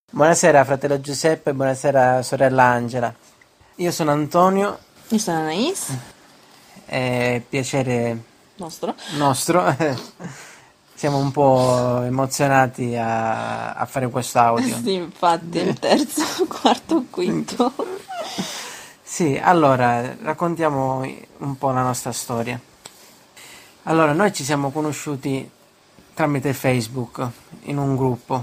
Buonasera fratello Giuseppe, buonasera sorella Angela. Io sono Antonio, Io sono Anais, è piacere nostro. nostro. Siamo un po' emozionati a fare questo audio. Sì, infatti, il terzo, quarto, quinto. Sì, allora raccontiamo un po' la nostra storia. Allora, noi ci siamo conosciuti tramite Facebook in un gruppo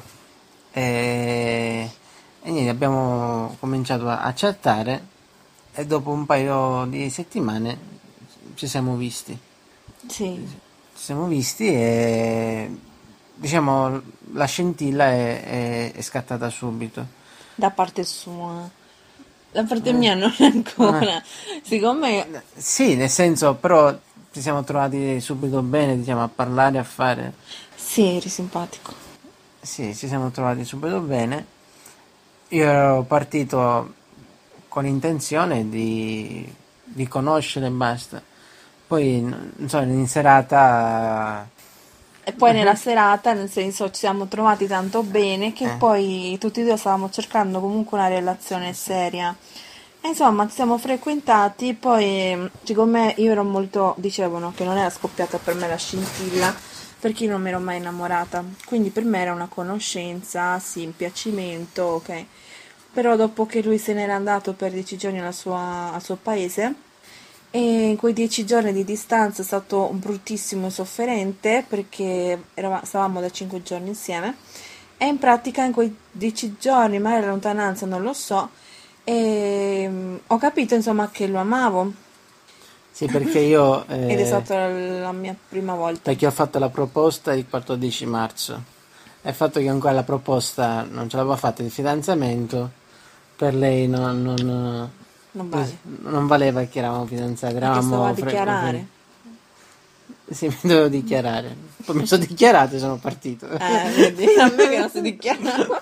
e niente, abbiamo cominciato a chattare e dopo un paio di settimane ci siamo visti. Sì, Ci siamo visti e diciamo la scintilla è scattata subito. da parte sua. Da parte Eh, mia non ancora. eh, Siccome, sì, nel senso, però ci siamo trovati subito bene, diciamo, a parlare, a fare. sì, eri simpatico. Sì, ci siamo trovati subito bene. Io ero partito con l'intenzione di conoscere e basta. Poi, non so, in serata. E poi nella serata, nel senso, ci siamo trovati tanto bene che Eh, poi tutti e due stavamo cercando comunque una relazione seria. E insomma, ci siamo frequentati, poi siccome io ero molto, dicevano che non era scoppiata per me la scintilla, perché io non mi ero mai innamorata. Quindi per me era una conoscenza, sì, un piacimento, ok. Però dopo che lui se n'era andato per 10 giorni al suo paese, e in quei 10 giorni di distanza è stato bruttissimo e sofferente perché stavamo da 5 giorni insieme e in pratica in quei 10 giorni, magari la lontananza non lo so, ho capito insomma che lo amavo sì, perché io ed è stata la mia prima volta. perché ho fatto la proposta il 14 marzo. E il fatto che ancora la proposta non ce l'avevo fatta di fidanzamento, per lei Non vale. non valeva che eravamo fidanzati, Perché stavo a eravamo dichiarare. sì, mi dovevo dichiarare. Poi mi sono dichiarato e sono partito. Vedi, a me che non si dichiarava.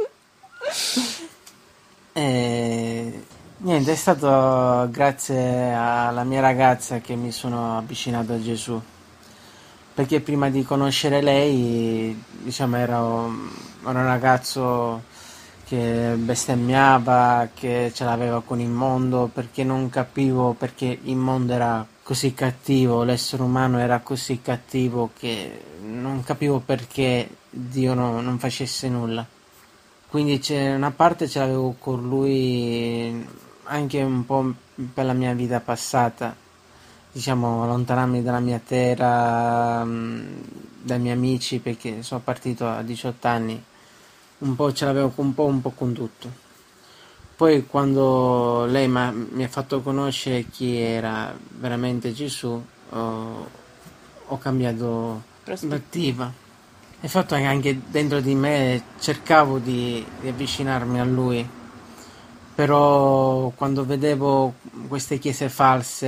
E niente, è stato grazie alla mia ragazza che mi sono avvicinato a Gesù. Perché prima di conoscere lei, diciamo, ero un ragazzo che bestemmiava, che ce l'aveva con il mondo, perché non capivo perché il mondo era così cattivo, l'essere umano era così cattivo che non capivo perché Dio non facesse nulla. Quindi c'è una parte ce l'avevo con lui anche un po' per la mia vita passata, diciamo, allontanarmi dalla mia terra, dai miei amici, perché sono partito a 18 anni, un po' ce l'avevo un po' con tutto. Poi quando lei mi ha fatto conoscere chi era veramente Gesù, ho cambiato Prospettiva. prospettiva. Il fatto è che anche dentro di me cercavo di avvicinarmi a lui, però quando vedevo queste chiese false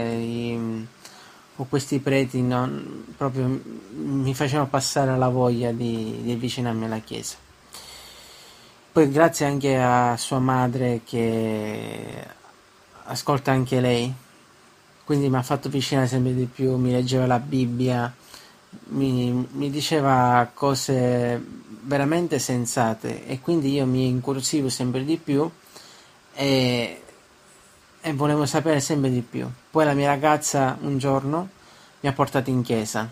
o questi preti, proprio mi facevano passare la voglia di avvicinarmi alla chiesa. Poi grazie anche a sua madre che ascolta anche lei, quindi mi ha fatto avvicinare sempre di più, mi leggeva la Bibbia, mi diceva cose veramente sensate e quindi io mi incuriosivo sempre di più e, e volevo sapere sempre di più. Poi la mia ragazza un giorno mi ha portato in chiesa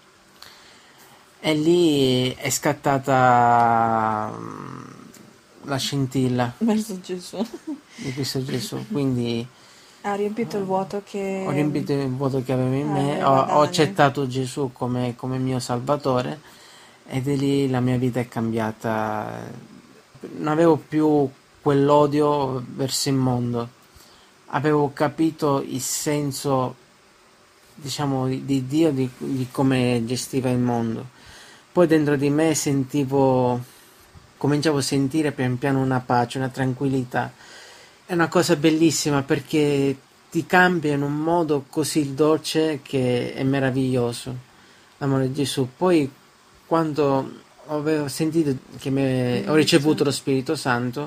e lì è scattata la scintilla Verso Gesù. di Cristo Gesù, quindi Ha riempito il vuoto ho che riempito il vuoto che avevo in me, aveva ho da anni. accettato Gesù come mio Salvatore ed è lì la mia vita è cambiata. Non avevo più quell'odio verso il mondo, avevo capito il senso, diciamo, di Dio, di come gestiva il mondo. Poi dentro di me cominciavo a sentire pian piano una pace, una tranquillità. È una cosa bellissima perché ti cambia in un modo così dolce che è meraviglioso. L'amore di Gesù. Poi quando avevo sentito che ho Spirito ricevuto lo Santo. Spirito Santo,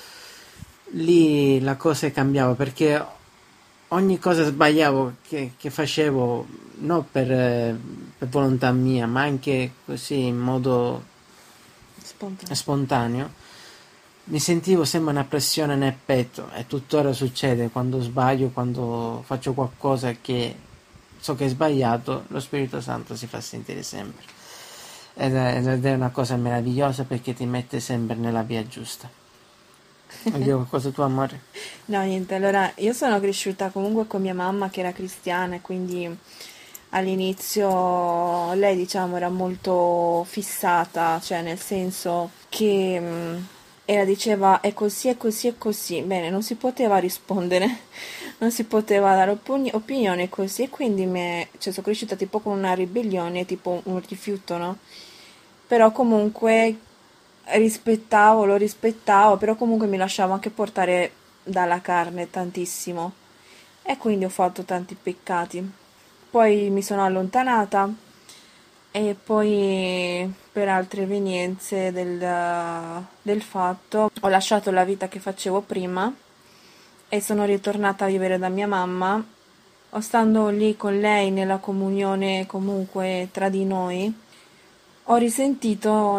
lì la cosa cambiava perché ogni cosa sbagliavo che facevo, non per volontà mia, ma anche così in modo Spontaneo. spontaneo, mi sentivo sempre una pressione nel petto e tuttora succede quando sbaglio, quando faccio qualcosa che so che è sbagliato, lo Spirito Santo si fa sentire sempre. Ed è una cosa meravigliosa perché ti mette sempre nella via giusta. Vuoi dire qualcosa tu, amore? No, niente, allora io sono cresciuta comunque con mia mamma che era cristiana e quindi all'inizio lei diciamo era molto fissata, cioè nel senso che ella diceva è così, è così, è così. Bene, non si poteva rispondere, non si poteva dare opinione così e quindi cioè, sono cresciuta tipo con una ribellione, tipo un rifiuto, no? Però comunque lo rispettavo, però comunque mi lasciavo anche portare dalla carne tantissimo e quindi ho fatto tanti peccati. Poi mi sono allontanata e poi per altre evenienze del fatto ho lasciato la vita che facevo prima e sono ritornata a vivere da mia mamma. Stando lì con lei nella comunione comunque tra di noi, ho risentito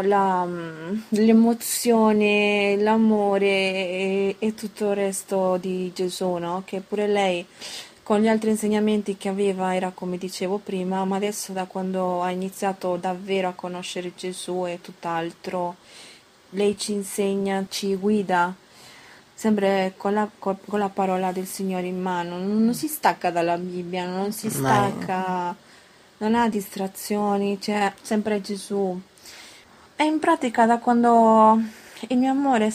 l'emozione, l'amore e tutto il resto di Gesù, no? Che pure lei con gli altri insegnamenti che aveva era come dicevo prima, ma adesso da quando ha iniziato davvero a conoscere Gesù è tutt'altro. Lei ci insegna, ci guida, sempre con la parola del Signore in mano. Non si stacca dalla Bibbia, non si Mai. stacca, non ha distrazioni, c'è sempre Gesù. E in pratica da quando il mio amore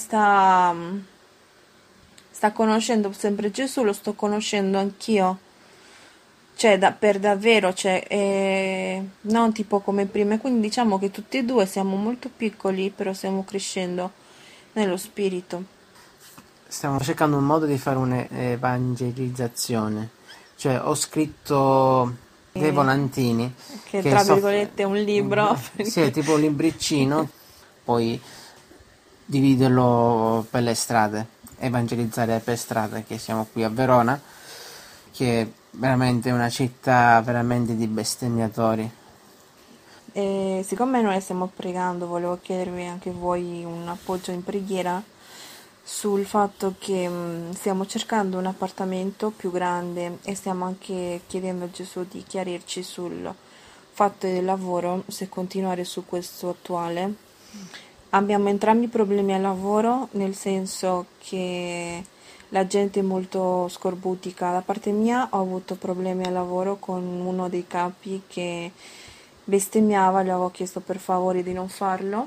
sta conoscendo sempre Gesù, lo sto conoscendo anch'io. Cioè, per davvero, cioè, non tipo come prima. Quindi diciamo che tutti e due siamo molto piccoli, però stiamo crescendo nello spirito. Stiamo cercando un modo di fare un'evangelizzazione. Cioè, ho scritto dei volantini Che che tra virgolette è un libro. sì, è tipo un libricino, poi dividerlo per le strade, evangelizzare per strada, che siamo qui a Verona, che è veramente una città veramente di bestemmiatori. E siccome noi stiamo pregando, volevo chiedervi anche voi un appoggio in preghiera sul fatto che stiamo cercando un appartamento più grande e stiamo anche chiedendo a Gesù di chiarirci sul fatto del lavoro, se continuare su questo attuale. Abbiamo entrambi problemi al lavoro, nel senso che la gente è molto scorbutica. Da parte mia ho avuto problemi al lavoro con uno dei capi che bestemmiava, gli avevo chiesto per favore di non farlo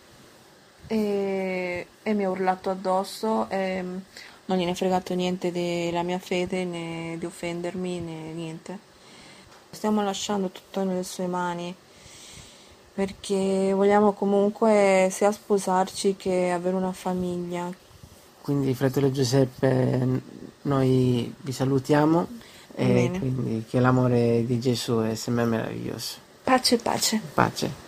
e mi ha urlato addosso e non gliene è fregato niente della mia fede né di offendermi né niente. Stiamo lasciando tutto nelle sue mani perché vogliamo comunque sia sposarci che avere una famiglia. Quindi, fratello Giuseppe, noi vi salutiamo e Bene. quindi che l'amore di Gesù è sempre meraviglioso. Pace, pace. Pace.